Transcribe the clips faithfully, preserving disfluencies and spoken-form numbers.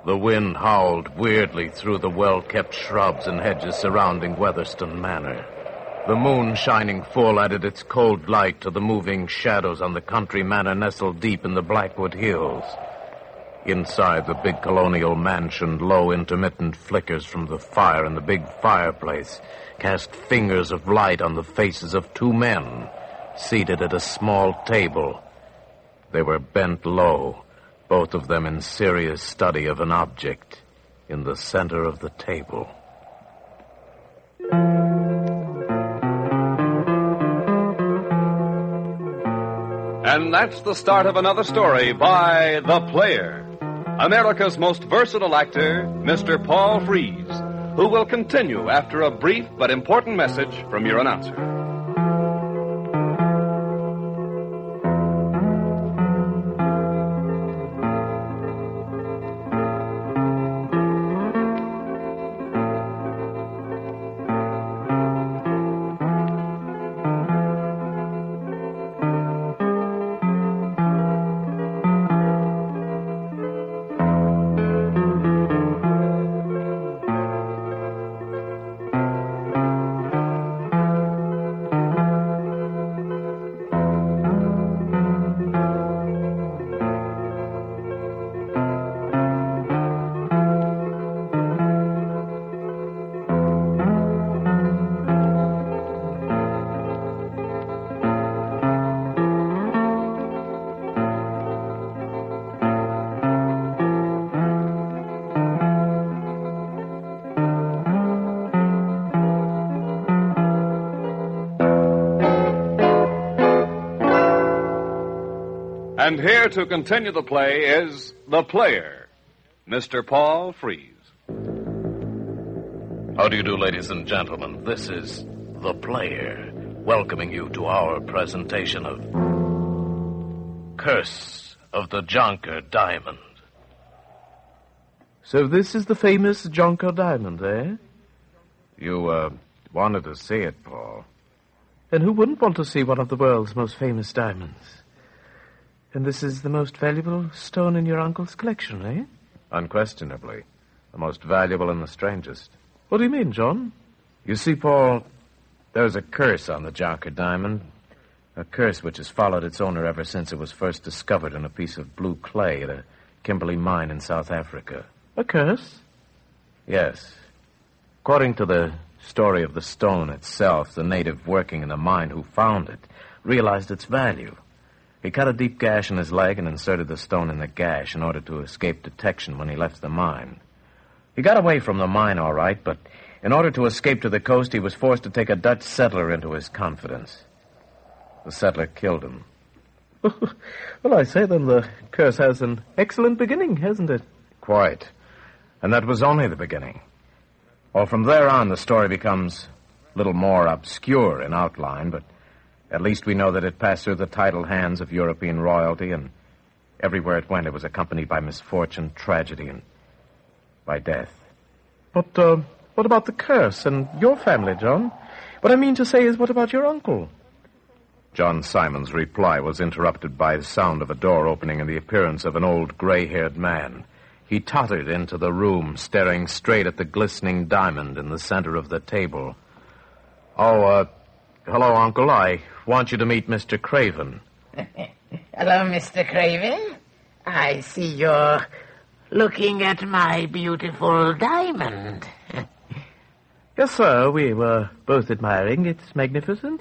The wind howled weirdly through the well-kept shrubs and hedges surrounding Weatherston Manor. The moon, shining full, added its cold light to the moving shadows on the country manor nestled deep in the Blackwood Hills. Inside the big colonial mansion, low intermittent flickers from the fire in the big fireplace cast fingers of light on the faces of two men seated at a small table. They were bent low, both of them in serious study of an object in the center of the table. And that's the start of another story by The Player, America's most versatile actor, Mister Paul Frees, who will continue after a brief but important message from your announcer. And here to continue the play is The Player, Mister Paul Frees. How do you do, ladies and gentlemen? This is The Player, welcoming you to our presentation of Curse of the Jonker Diamond. So this is the famous Jonker Diamond, eh? You, uh, wanted to see it, Paul. And who wouldn't want to see one of the world's most famous diamonds? And this is the most valuable stone in your uncle's collection, eh? Unquestionably. The most valuable and the strangest. What do you mean, John? You see, Paul, there's a curse on the Jonker Diamond. A curse which has followed its owner ever since it was first discovered in a piece of blue clay at a Kimberley mine in South Africa. A curse? Yes. According to the story of the stone itself, the native working in the mine who found it realized its value. He cut a deep gash in his leg and inserted the stone in the gash in order to escape detection when he left the mine. He got away from the mine all right, but in order to escape to the coast, he was forced to take a Dutch settler into his confidence. The settler killed him. Well, I say then the curse has an excellent beginning, hasn't it? Quite. And that was only the beginning. Well, from there on, the story becomes a little more obscure in outline, but at least we know that it passed through the tidal hands of European royalty, and everywhere it went, it was accompanied by misfortune, tragedy, and by death. But, uh, what about the curse and your family, John? What I mean to say is, what about your uncle? John Simon's reply was interrupted by the sound of a door opening and the appearance of an old gray-haired man. He tottered into the room, staring straight at the glistening diamond in the center of the table. Oh, uh, hello, Uncle. I want you to meet Mister Craven. Hello, Mister Craven. I see you're looking at my beautiful diamond. Yes, sir. We were both admiring its magnificence.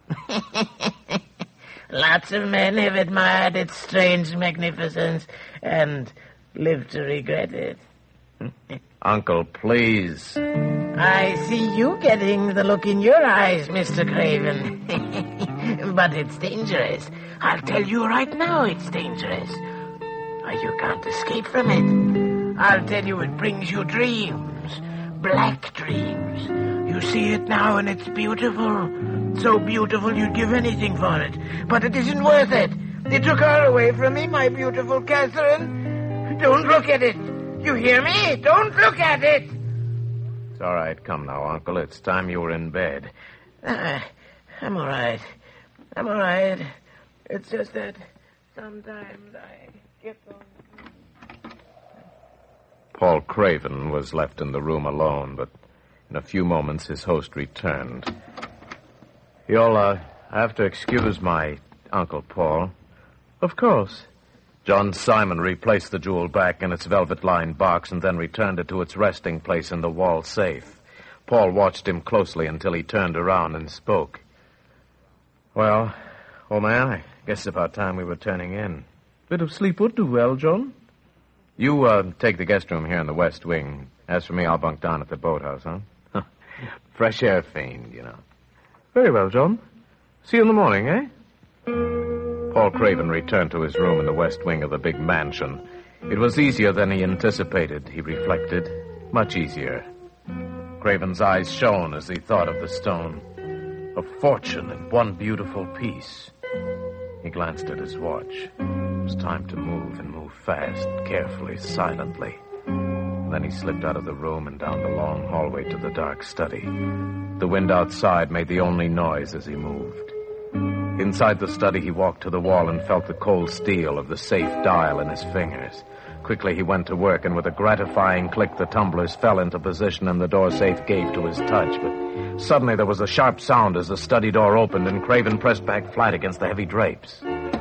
Lots of men have admired its strange magnificence and lived to regret it. Uncle, please. I see you getting the look in your eyes, Mister Craven. But it's dangerous. I'll tell you right now it's dangerous. You can't escape from it. I'll tell you it brings you dreams. Black dreams. You see it now and it's beautiful. So beautiful you'd give anything for it. But it isn't worth it. They took her away from me, my beautiful Catherine. Don't look at it. You hear me? Don't look at it. It's all right. Come now, Uncle. It's time you were in bed. Uh, I'm all right. I'm all right. It's just that sometimes I get those... Paul Craven was left in the room alone, but in a few moments his host returned. You'll uh, have to excuse my Uncle Paul. Of course. John Simon replaced the jewel back in its velvet-lined box and then returned it to its resting place in the wall safe. Paul watched him closely until he turned around and spoke. Well, old man, I guess it's about time we were turning in. Bit of sleep would do well, John. You uh, take the guest room here in the west wing. As for me, I'll bunk down at the boathouse, huh? Fresh air fiend, you know. Very well, John. See you in the morning, eh? Paul Craven returned to his room in the west wing of the big mansion. It was easier than he anticipated, he reflected. Much easier. Craven's eyes shone as he thought of the stone. A fortune in one beautiful piece. He glanced at his watch. It was time to move, and move fast, carefully, silently. Then he slipped out of the room and down the long hallway to the dark study. The wind outside made the only noise as he moved. Inside the study, he walked to the wall and felt the cold steel of the safe dial in his fingers. Quickly, he went to work, and with a gratifying click, the tumblers fell into position and the door safe gave to his touch. But suddenly, there was a sharp sound as the study door opened, and Craven pressed back flat against the heavy drapes.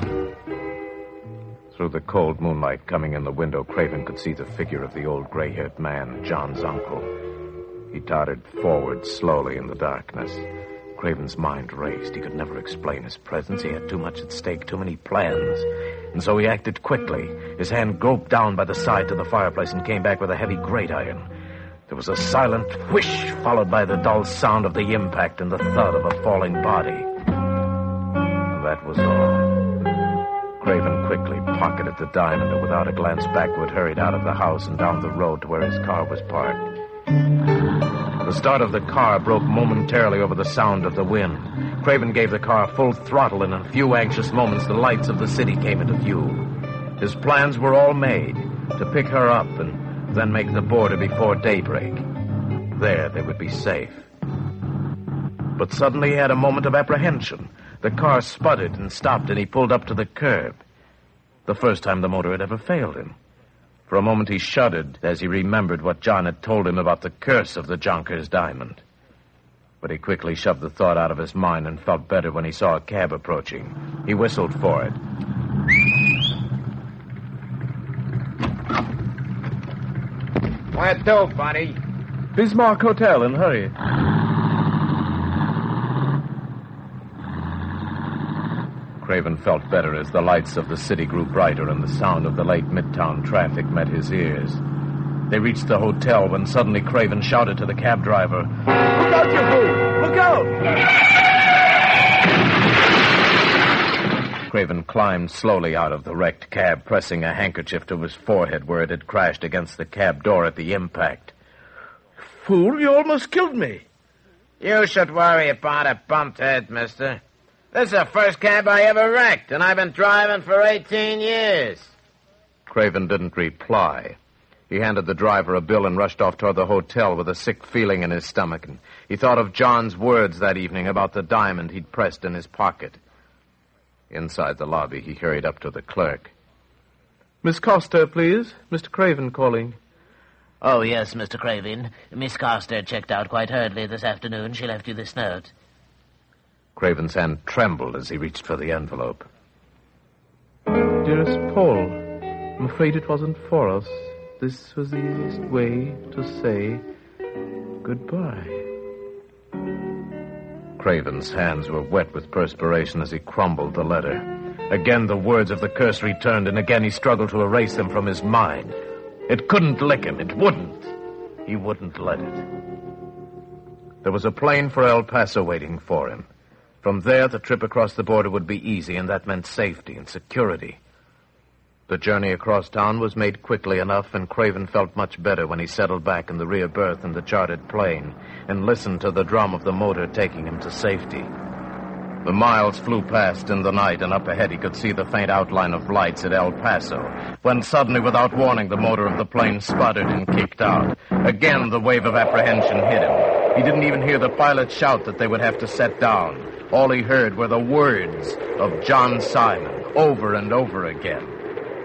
Through the cold moonlight coming in the window, Craven could see the figure of the old gray-haired man, John's uncle. He tottered forward slowly in the darkness. Craven's mind raced. He could never explain his presence. He had too much at stake, too many plans. And so he acted quickly. His hand groped down by the side to the fireplace and came back with a heavy grate iron. There was a silent whish, followed by the dull sound of the impact and the thud of a falling body. And that was all. Craven quickly pocketed the diamond and without a glance backward hurried out of the house and down the road to where his car was parked. The start of the car broke momentarily over the sound of the wind. Craven gave the car full throttle, and in a few anxious moments the lights of the city came into view. His plans were all made, to pick her up and then make the border before daybreak. There they would be safe. But suddenly he had a moment of apprehension. The car sputtered and stopped, and he pulled up to the curb. The first time the motor had ever failed him. For a moment he shuddered as he remembered what John had told him about the curse of the Jonkers diamond. But he quickly shoved the thought out of his mind and felt better when he saw a cab approaching. He whistled for it. Where to, buddy? Bismarck Hotel, and hurry. Craven felt better as the lights of the city grew brighter and the sound of the late midtown traffic met his ears. They reached the hotel when suddenly Craven shouted to the cab driver, "Look out, you fool! Look out!" Craven climbed slowly out of the wrecked cab, pressing a handkerchief to his forehead where it had crashed against the cab door at the impact. Fool, you almost killed me. You should worry about a bumped head, mister. This is the first cab I ever wrecked, and I've been driving for eighteen years. Craven didn't reply. He handed the driver a bill and rushed off toward the hotel with a sick feeling in his stomach. And he thought of John's words that evening about the diamond he'd pressed in his pocket. Inside the lobby, he hurried up to the clerk. Miss Coster, please. Mister Craven calling. Oh, yes, Mister Craven. Miss Coster checked out quite hurriedly this afternoon. She left you this note. Craven's hand trembled as he reached for the envelope. Dearest Paul, I'm afraid it wasn't for us. This was the easiest way to say goodbye. Craven's hands were wet with perspiration as he crumbled the letter. Again the words of the curse returned, and again he struggled to erase them from his mind. It couldn't lick him. It wouldn't. He wouldn't let it. There was a plane for El Paso waiting for him. From there, the trip across the border would be easy, and that meant safety and security. The journey across town was made quickly enough, and Craven felt much better when he settled back in the rear berth in the chartered plane and listened to the drum of the motor taking him to safety. The miles flew past in the night, and up ahead he could see the faint outline of lights at El Paso, when suddenly, without warning, the motor of the plane sputtered and kicked out. Again, the wave of apprehension hit him. He didn't even hear the pilot shout that they would have to set down. All he heard were the words of John Simon, over and over again.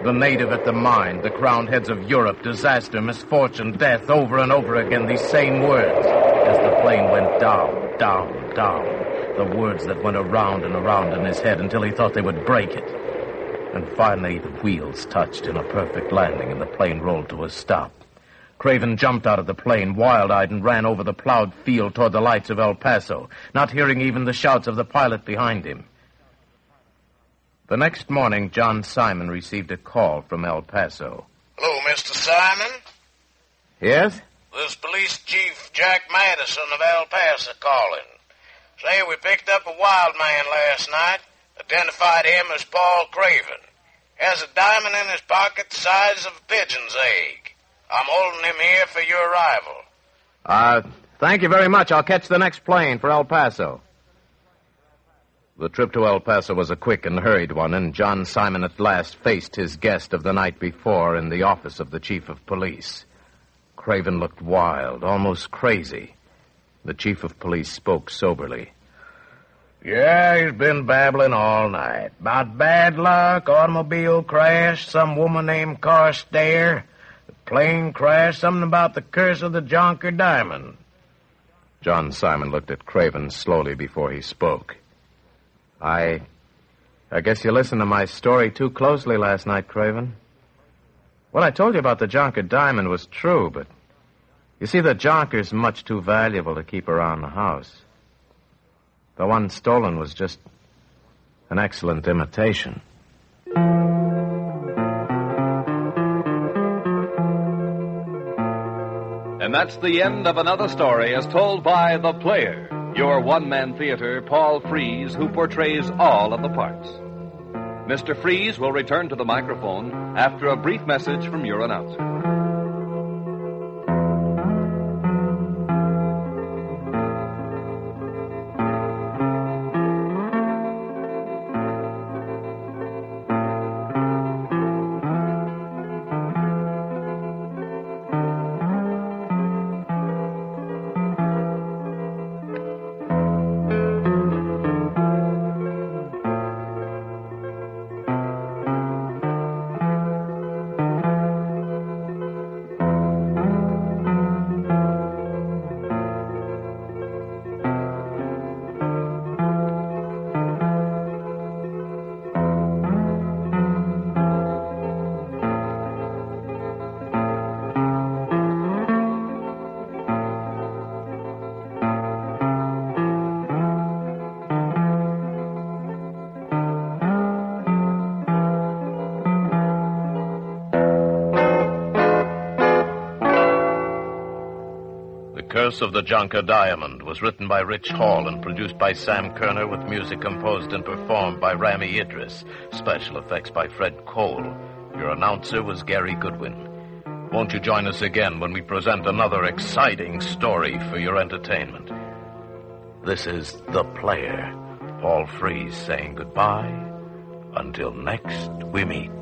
The native at the mine, the crowned heads of Europe, disaster, misfortune, death, over and over again, these same words as the plane went down, down, down. The words that went around and around in his head until he thought they would break it. And finally, the wheels touched in a perfect landing and the plane rolled to a stop. Craven jumped out of the plane, wild-eyed, and ran over the plowed field toward the lights of El Paso, not hearing even the shouts of the pilot behind him. The next morning, John Simon received a call from El Paso. Hello, Mister Simon. Yes? This Police Chief Jack Madison of El Paso calling. Say we picked up a wild man last night. Identified him as Paul Craven. Has a diamond in his pocket the size of a pigeon's egg. I'm holding him here for your arrival. Uh, thank you very much. I'll catch the next plane for El Paso. The trip to El Paso was a quick and hurried one, and John Simon at last faced his guest of the night before in the office of the chief of police. Craven looked wild, almost crazy. The chief of police spoke soberly. Yeah, he's been babbling all night. About bad luck, automobile crash, some woman named Carstairs, the plane crash, something about the curse of the Jonker Diamond. John Simon looked at Craven slowly before he spoke. I... I guess you listened to my story too closely last night, Craven. What I told you about the Jonker Diamond was true, but... You see, the Jonker's much too valuable to keep around the house. The one stolen was just an excellent imitation. And that's the end of another story as told by The Player, your one-man theater, Paul Frees, who portrays all of the parts. Mister Frees will return to the microphone after a brief message from your announcer. Curse of the Jonker Diamond was written by Rich Hall and produced by Sam Kerner with music composed and performed by Rami Idris. Special effects by Fred Cole. Your announcer was Gary Goodwin. Won't you join us again when we present another exciting story for your entertainment? This is The Player. Paul Frees saying goodbye until next we meet.